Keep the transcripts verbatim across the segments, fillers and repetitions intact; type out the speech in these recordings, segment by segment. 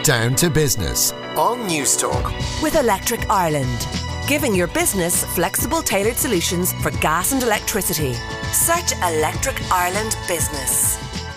Down to Business on News Talk with Electric Ireland, giving your business flexible tailored solutions for gas and electricity. Search Electric Ireland Business.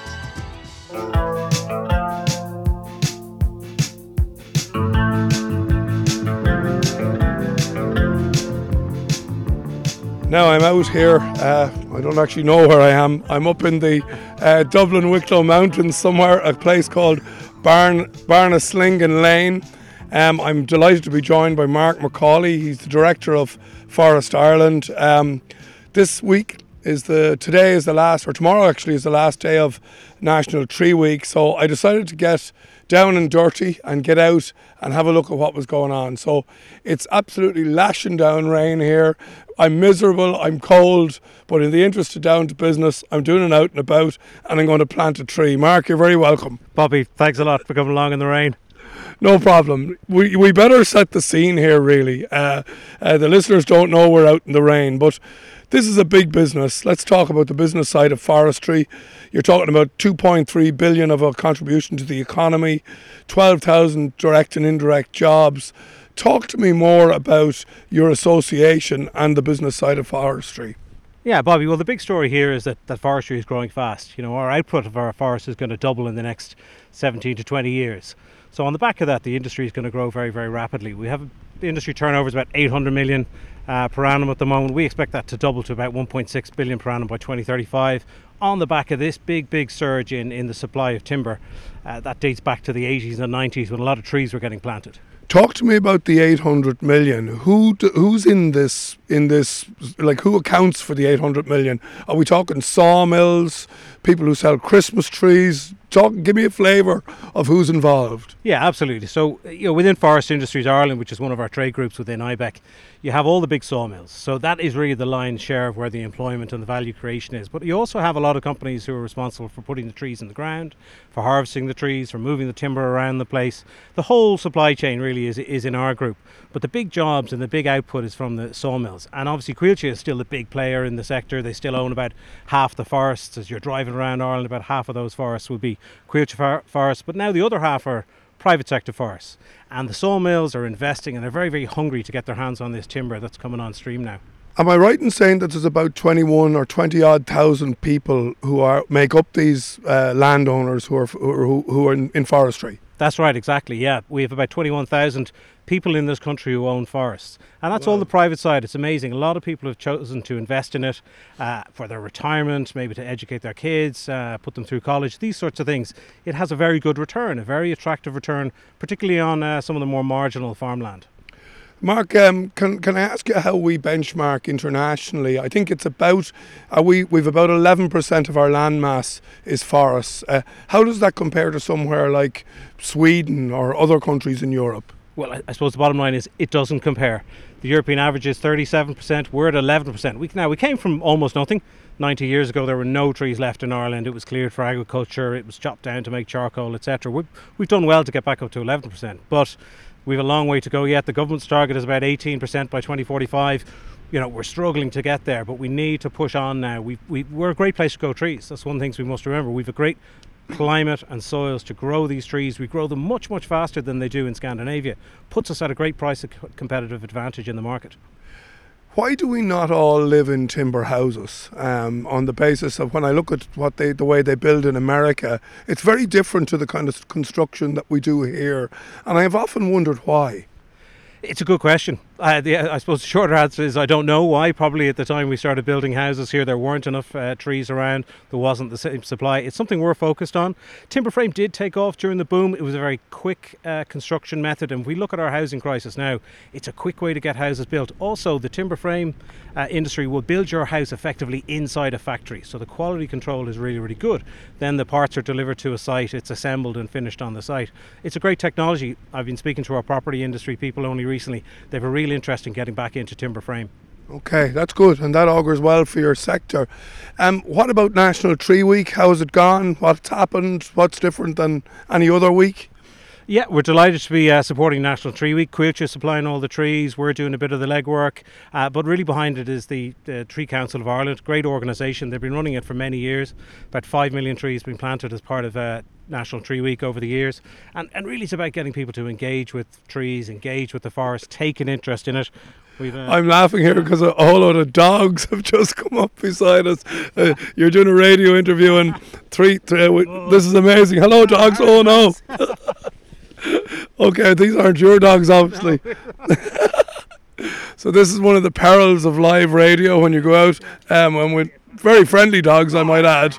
Now I'm out here, uh, I don't actually know where I am. I'm up in the uh, Dublin Wicklow Mountains somewhere, a place called Barn, Barnaslingen Lane. Um, I'm delighted to be joined by Mark McCauley. He's the Director of Forest Ireland. Um, this week is the, today is the last, or tomorrow actually is the last day of National Tree Week. So I decided to get down and dirty and get out and have a look at what was going on. So it's absolutely lashing down rain here. I'm miserable, I'm cold, but in the interest of down to business, I'm doing it out and about and I'm going to plant a tree. Mark, you're very welcome. Bobby, thanks a lot for coming along in the rain. No problem. We we better set the scene here, really. Uh, uh, the listeners don't know we're out in the rain, but this is a big business. Let's talk about the business side of forestry. You're talking about two point three billion of a contribution to the economy, twelve thousand direct and indirect jobs. Talk to me more about your association and the business side of forestry. Yeah, Bobby, well, the big story here is that, that forestry is growing fast. You know, our output of our forest is going to double in the next seventeen to twenty years. So on the back of that, the industry is going to grow very, very rapidly. We have the industry turnover is about eight hundred million uh, per annum at the moment. We expect that to double to about one point six billion per annum by twenty thirty-five. On the back of this big, big surge in, in the supply of timber, uh, that dates back to the eighties and nineties when a lot of trees were getting planted. Talk to me about the eight hundred million. Who do, who's in this? In this, like, who accounts for the eight hundred million? Are we talking sawmills, people who sell Christmas trees? Talk, give me a flavour of who's involved. Yeah, absolutely. So, you know, within Forest Industries Ireland, which is one of our trade groups within I B E C, you have all the big sawmills. So that is really the lion's share of where the employment and the value creation is. But you also have a lot of companies who are responsible for putting the trees in the ground, for harvesting the trees, for moving the timber around the place. The whole supply chain really is is in our group. But the big jobs and the big output is from the sawmills. And obviously Coillte is still the big player in the sector. They still own about half the forests. As you're driving around Ireland, about half of those forests will be Coillte for- forests. But now the other half are private sector forests. And the sawmills are investing and they're very, very hungry to get their hands on this timber that's coming on stream now. Am I right in saying that there's about twenty-one or twenty odd thousand people who are make up these uh, landowners who are who, who are in, in forestry? That's right, exactly, yeah. We have about twenty-one thousand people in this country who own forests. And that's Wow. all the private side. It's amazing. A lot of people have chosen to invest in it uh, for their retirement, maybe to educate their kids, uh, put them through college, these sorts of things. It has a very good return, a very attractive return, particularly on uh, some of the more marginal farmland. Mark, um, can can I ask you how we benchmark internationally? I think it's about, uh, we, we've about eleven percent of our land mass is forests. Uh, how does that compare to somewhere like Sweden or other countries in Europe? Well, I, I suppose the bottom line is it doesn't compare. The European average is thirty-seven percent, we're at eleven percent. We, now, we came from almost nothing. ninety years ago, there were no trees left in Ireland. It was cleared for agriculture, it was chopped down to make charcoal, et cetera. We've, we've done well to get back up to eleven percent, but we've a long way to go yet. The government's target is about eighteen percent by twenty forty-five. You know, we're struggling to get there, but we need to push on now. We, we, we're a great place to grow trees. That's one of the things we must remember. We've a great climate and soils to grow these trees. We grow them much, much faster than they do in Scandinavia. Puts us at a great price competitive advantage in the market. Why do we not all live in timber houses? Um, on the basis of when I look at what they, the way they build in America, it's very different to the kind of construction that we do here. And I have often wondered why. It's a good question. Uh, the, I suppose the shorter answer is I don't know why. Probably at the time we started building houses here, there weren't enough uh, trees around. There wasn't the same supply. It's something we're focused on. Timber frame did take off during the boom. It was a very quick uh, construction method. And if we look at our housing crisis now, it's a quick way to get houses built. Also, the timber frame uh, industry will build your house effectively inside a factory. So the quality control is really, really good. Then the parts are delivered to a site. It's assembled and finished on the site. It's a great technology. I've been speaking to our property industry people only recently. They have a real interest in getting back into timber frame. Okay, that's good, and that augurs well for your sector. Um, what about National Tree Week? How has it gone? What's happened? What's different than any other week? Yeah, we're delighted to be uh, supporting National Tree Week. Quilcha supplying all the trees, we're doing a bit of the legwork, uh, but really behind it is the, the Tree Council of Ireland, great organisation. They've been running it for many years. About five million trees been planted as part of uh, National Tree Week over the years, and, and really it's about getting people to engage with trees, engage with the forest, take an interest in it. We've, uh, I'm laughing here because a whole load of dogs have just come up beside us. Uh, you're doing a radio interview and three, three uh, this is amazing. Hello dogs, oh no. Okay, these aren't your dogs obviously. So this is one of the perils of live radio when you go out, um, and with very friendly dogs I might add.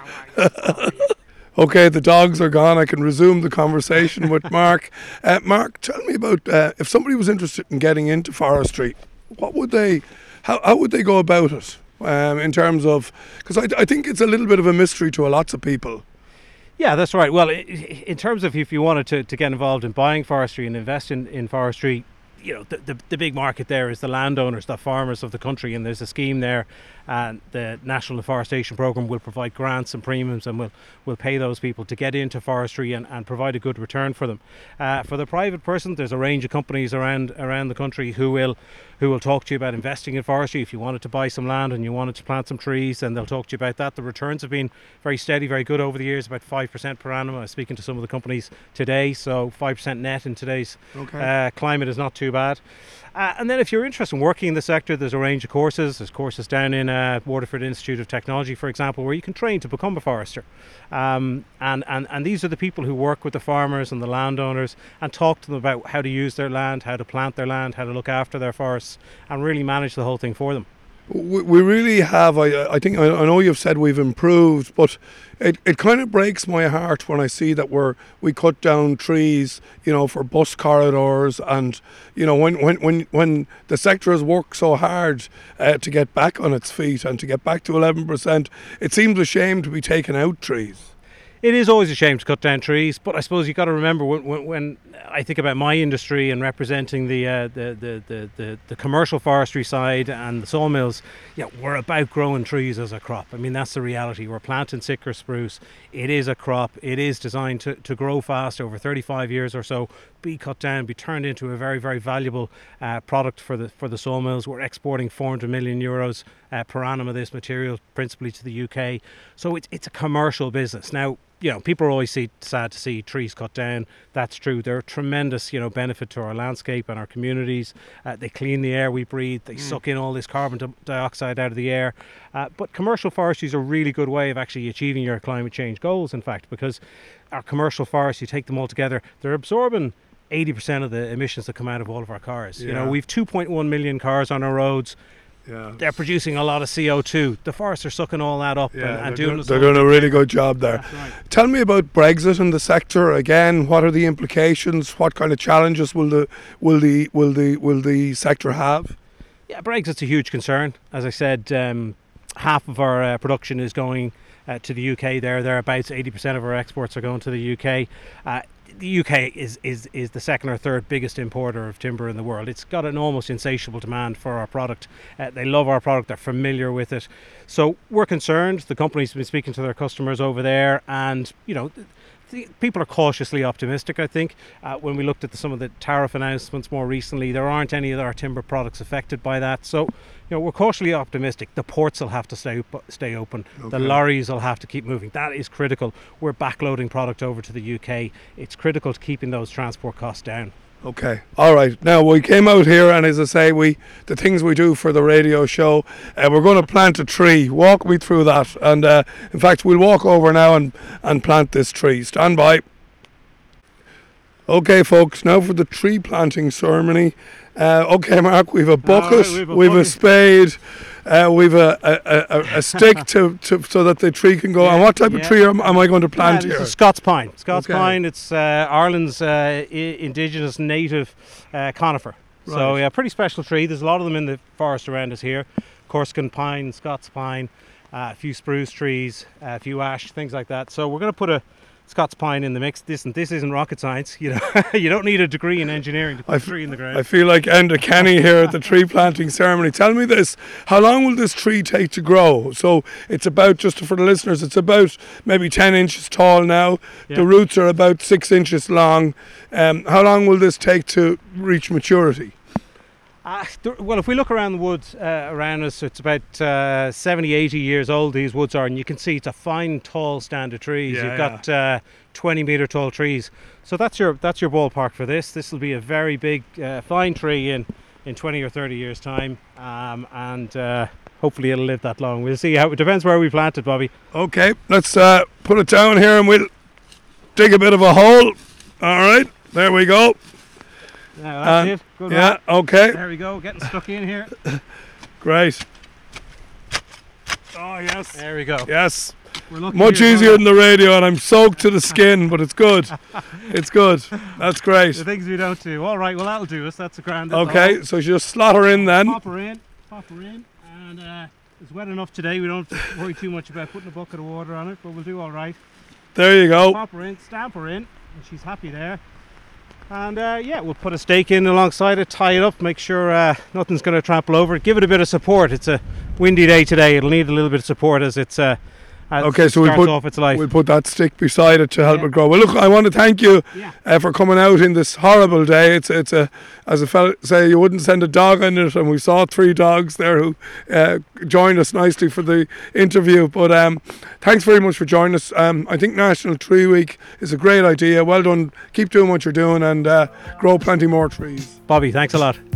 Okay, the dogs are gone. I can resume the conversation with Mark. Uh, Mark, tell me about uh, if somebody was interested in getting into forestry, what would they, how, how would they go about it um, in terms of, because I, I think it's a little bit of a mystery to a lots of people. Yeah, that's right. Well, in terms of if you wanted to, to get involved in buying forestry and invest in, in forestry, you know, the, the, the big market there is the landowners, the farmers of the country, and there's a scheme there, and the National Afforestation Programme will provide grants and premiums and will will pay those people to get into forestry and, and provide a good return for them. Uh, for the private person, there's a range of companies around around the country who will who will talk to you about investing in forestry. If you wanted to buy some land and you wanted to plant some trees, then they'll talk to you about that. The returns have been very steady, very good over the years, about five percent per annum. I was speaking to some of the companies today, so five percent net in today's okay. uh, climate is not too bad. Uh, and then if you're interested in working in the sector, there's a range of courses. There's courses down in uh, Waterford Institute of Technology, for example, where you can train to become a forester. Um, and, and, and these are the people who work with the farmers and the landowners and talk to them about how to use their land, how to plant their land, how to look after their forests, and really manage the whole thing for them. We, we really have, I, I think, I, I know you've said we've improved, but it, it kind of breaks my heart when I see that we're, we cut down trees, you know, for bus corridors, and, you know, when, when, when, when the sector has worked so hard uh, to get back on its feet and to get back to eleven percent, it seems a shame to be taking out trees. It is always a shame to cut down trees, but I suppose you've got to remember when, when, when I think about my industry and representing the, uh, the, the, the, the, the commercial forestry side and the sawmills, yeah, we're about growing trees as a crop. I mean, that's the reality. We're planting Sycamore spruce. It is a crop. It is designed to, to grow fast over thirty-five years or so, be cut down, be turned into a very, very valuable uh, product for the for the sawmills. We're exporting four hundred million euros uh, per annum of this material, principally to the U K. So it's, it's a commercial business. Now, you know, people are always see, sad to see trees cut down. That's true. They're a tremendous, you know, benefit to our landscape and our communities. Uh, they clean the air we breathe. They mm. suck in all this carbon di- dioxide out of the air. Uh, but commercial forestry is a really good way of actually achieving your climate change goals, in fact, because our commercial forests, you take them all together, they're absorbing eighty percent of the emissions that come out of all of our cars. Yeah. You know, we've two point one million cars on our roads. Yeah. They're producing a lot of C O two. The forests are sucking all that up, yeah, and, and doing. They're doing a really good job there. Right. Tell me about Brexit and the sector again. What are the implications? What kind of challenges will the will the will the will the sector have? Yeah, Brexit's a huge concern. As I said, um, half of our uh, production is going uh, to the U K. There, thereabouts. eighty percent of our exports are going to the U K. Uh, The U K is, is, is the second or third biggest importer of timber in the world. It's got an almost insatiable demand for our product. Uh, they love our product, they're familiar with it. So we're concerned. The company's been speaking to their customers over there, and, you know, th- people are cautiously optimistic, I think. Uh, when we looked at the, some of the tariff announcements more recently, there aren't any of our timber products affected by that. So, you know, we're cautiously optimistic. The ports will have to stay op- stay open. Okay. The lorries will have to keep moving. That is critical. We're backloading product over to the U K. It's critical to keeping those transport costs down. Okay, all right. Now we came out here, and as I say, we the things we do for the radio show, uh, we're going to plant a tree. Walk me through that, and uh, in fact, we'll walk over now and and plant this tree. Stand by. Okay, folks, now for the tree planting ceremony. Uh, okay, Mark, we've a bucket, right, we've, a, we've a spade, uh, we've a, a, a, a stick to, to so that the tree can go. Yeah, and what type yeah. of tree am, am I going to plant yeah, here? This is Scots pine. Scots okay. pine. It's uh, Ireland's uh, I- indigenous native uh, conifer. Right. So yeah, pretty special tree. There's a lot of them in the forest around us here. Corsican pine, Scots pine, uh, a few spruce trees, uh, a few ash, things like that. So we're going to put a Scots pine in the mix. This, this isn't rocket science. You know, you don't need a degree in engineering to put I a f- tree in the ground. I feel like Enda Kenny here at the tree planting ceremony. Tell me this, how long will this tree take to grow? So it's about, just for the listeners, it's about maybe ten inches tall now. Yeah. The roots are about six inches long. Um, how long will this take to reach maturity? Uh, th- well, if we look around the woods uh, around us, it's about uh, seventy, eighty years old, these woods are, and you can see it's a fine, tall stand of trees. Yeah, You've got uh, twenty metre tall trees. So that's your that's your ballpark for this. This will be a very big, uh, fine tree in, in twenty or thirty years' time, um, and uh, hopefully it'll live that long. We'll see how it depends where we plant it, Bobby. Okay, let's uh, put it down here and we'll dig a bit of a hole. All right, there we go. Now, that's Um, it. Good Yeah, one. okay, There we go, getting stuck in here. great. Oh, yes. There we go. Yes. We're lucky Much here, easier Bobby. than the radio, and I'm soaked to the skin, but it's good. It's good. That's great. The things we don't do. All right, well, that'll do us. That's a grand. that's Okay, all. so you just slot her in then. Pop her in, pop her in, and uh, it's wet enough today. We don't have to worry too much about putting a bucket of water on it, but we'll do all right. There you go. Pop her in, stamp her in, and she's happy there. And uh, yeah, we'll put a stake in alongside it, tie it up, make sure uh, nothing's going to trample over it. Give it a bit of support. It's a windy day today. It'll need a little bit of support as it's uh, as Okay, it so we starts put off its life. we'll put that stick beside it to help Yeah. it grow. Well, look, I want to thank you Yeah. uh, for coming out in this horrible day. It's it's a, as a fella say, you wouldn't send a dog in it, and we saw three dogs there who uh, joined us nicely for the interview. But um, thanks very much for joining us. Um, I think National Tree Week is a great idea. Well done. Keep doing what you're doing and uh, grow plenty more trees. Bobby, thanks a lot.